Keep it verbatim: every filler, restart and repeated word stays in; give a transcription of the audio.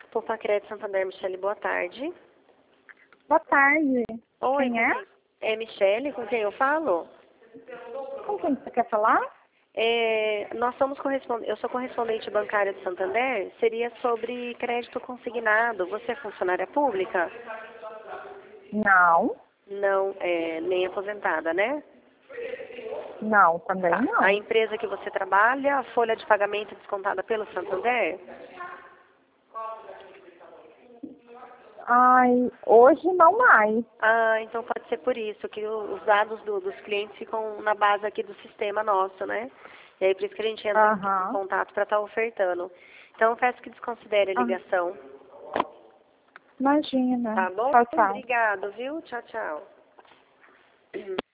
Poupa Crédito Santander, Michele, boa tarde. Boa tarde. Oi, Quem é? É Michele, com quem eu falo? Com quem você quer falar? É, nós somos correspondentes, eu sou correspondente bancária do Santander, seria sobre crédito consignado. Você é funcionária pública? Não. Não, é, nem aposentada, né? Não, também Tá. não. A empresa que você trabalha, a folha de pagamento é descontada pelo Santander? Ai, hoje não mais. Ah, então pode ser por isso, que o- os dados do- dos clientes ficam na base aqui do sistema nosso, né? E aí por isso que a gente entra aqui em Aham. contato para estar ofertando. Então eu peço que desconsidere a Ah, ligação. imagina. Tá bom? Tchau, tchau. Obrigado, viu? Tchau, tchau.